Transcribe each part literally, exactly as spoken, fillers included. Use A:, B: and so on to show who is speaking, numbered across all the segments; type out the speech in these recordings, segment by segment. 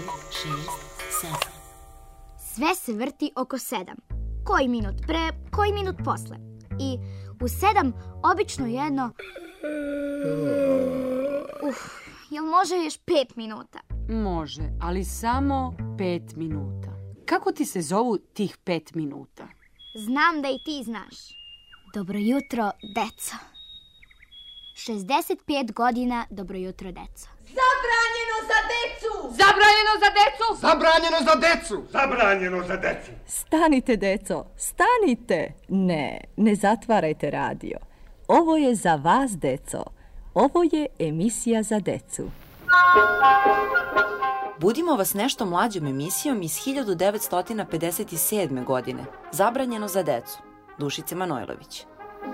A: šest, sedam.
B: Sve se vrti oko sedam. Koji minut pre, koji minut posle. I u sedam obično jedno... Uf, jel može još pet minuta?
C: Može, ali samo pet minuta. Kako ti se zovu tih pet minuta?
B: Znam da i ti znaš. Dobro jutro, deco. šezdeset pet godina, dobro jutro, deco.
D: Zabranjeno za decu!
C: Zabranjeno za decu!
E: Zabranjeno za decu!
F: Zabranjeno za decu!
G: Stanite, deco, stanite! Ne, ne zatvarajte radio. Ovo je za vas, deco. Ovo je emisija za decu.
A: Budimo vas nešto mlađom emisijom iz hiljadu devetsto pedeset sedme. godine. Zabranjeno za decu. Dušice Manojlović.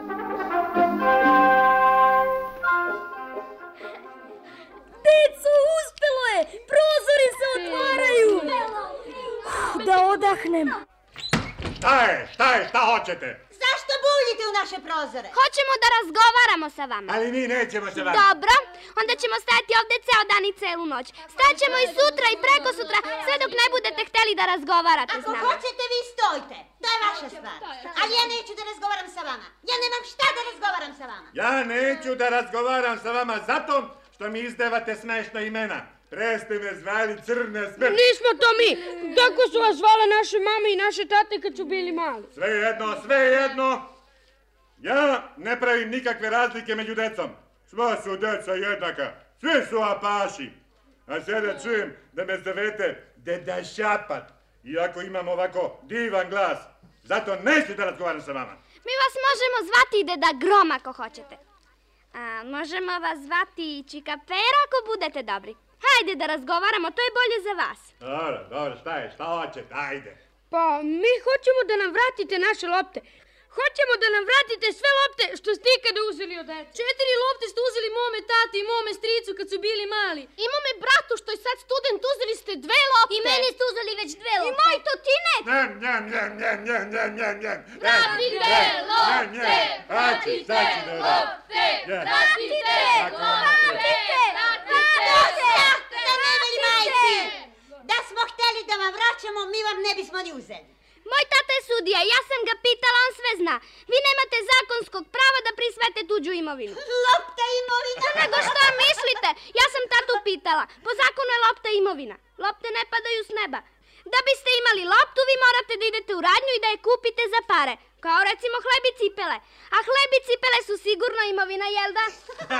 D: Deco, uspelo je! Prozori se otvaraju! Da odahnem.
F: Šta je? Šta je? Šta hoćete?
D: Zašto buljite u naše prozore?
B: Hoćemo da razgovaramo sa vama.
F: Ali mi nećemo se vam...
B: Dobro, onda ćemo stajati ovdje ceo dan i celu noć. Staćemo i sutra i preko sutra, sve dok ne budete htjeli da razgovarate s
D: Ako
B: nama.
D: hoćete, vi stojite. To je vaša stvar. Ali ja neću da razgovaram sa vama. Ja nemam šta da razgovaram sa vama.
F: Ja neću da razgovaram sa vama zato što mi izdevate smešna imena. Preste me zvali crne smrt.
H: Nismo to mi. Tako su vas zvale naše mame i naše tate kad su bili mali.
F: Sve jedno, sve jedno. Ja ne pravim nikakve razlike među decom. Sva su deca jednaka. Svi su apaši. A sada čujem da me zovete Deda Šapat. Iako imam ovako divan glas. Zato neću da razgovaram sa vama.
B: Mi vas možemo zvati Deda Grom ako hoćete. A možemo vas zvati i Čika Pera ako budete dobri. Hajde da razgovaramo, to je bolje za vas.
F: Dobro, dobro, šta je, šta hoćete, ajde.
H: Pa mi hoćemo da nam vratite naše lopte. Hoćemo da nam vratite sve lopte što ste ikada uzeli od dece. Četiri lopte ste uzeli mome tati i mome stricu kad su bili mali.
B: I mome bratu što je sad student uzeli ste dve lopte. I meni ste uzeli već dve lopte. I moj to ti ne.
F: Njem, njem, njem, njem, njem, njem, njem, njem.
D: Vratite lopte! Vratite lopte! Vratite lopte! Da smo htjeli da vam vraćamo, mi vam ne bismo ni uzeli.
B: Moj tata je sudija, ja sam ga pitala, on sve zna. Vi nemate zakonskog prava da prisvete tuđu imovinu.
D: Lopta imovina?
B: Nego što mislite? Ja sam tatu pitala. Po zakonu je lopta imovina. Lopte ne padaju s neba. Da biste imali loptu, vi morate da idete u radnju i da je kupite za pare. Kao recimo hleb i cipele. A hleb i cipele su sigurno imovina, jel da?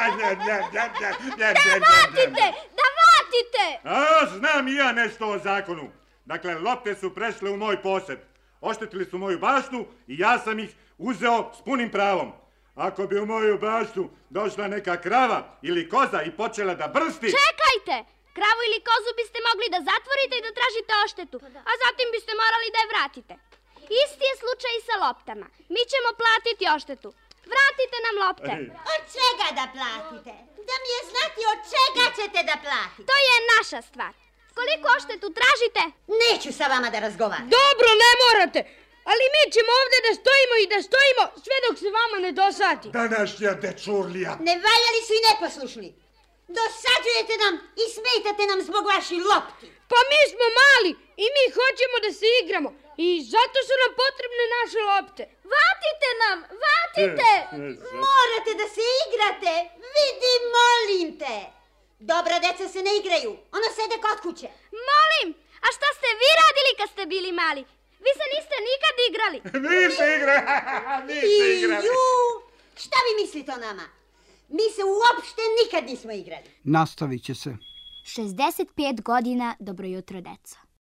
B: Da vratite! Da vratite!
F: A, znam i ja nešto o zakonu. Dakle, lopte su prešle u moj posjed. Oštetili su moju baštu i ja sam ih uzeo s punim pravom. Ako bi u moju baštu došla neka krava ili koza i počela da brsti...
B: Čekajte! Kravu ili kozu biste mogli da zatvorite i da tražite oštetu, a zatim biste morali da je vratite. Isti je slučaj i sa loptama. Mi ćemo platiti oštetu. Vratite nam lopte.
D: Od čega da platite? Da mi je znati od čega ćete da platite.
B: To je naša stvar. Koliko oštetu tražite?
D: Neću sa vama da razgovaram.
H: Dobro, ne morate. Ali mi ćemo ovdje da stojimo i da stojimo sve dok se vama ne dosadi.
F: Današnja dečurlija.
D: Nevaljali su i neposlušni. Dosađujete nam i smetate nam zbog vaših lopti.
H: Pa mi smo mali i mi hoćemo da se igramo. I zato su nam potrebne naše lopte.
D: Vratite nam, vratite! Morate da se igrate. Vidi, molim te. Dobra deca se ne igraju. Ona sede kod kuće.
B: Molim, a šta ste vi radili kad ste bili mali? Vi se niste nikad igrali.
F: Niste igrali. Niste igrali.
D: Ju, šta vi mislite o nama? Mi se uopšte nikad nismo igrali.
E: Nastavit će se.
B: šezdeset pet godina, dobro jutro, deco.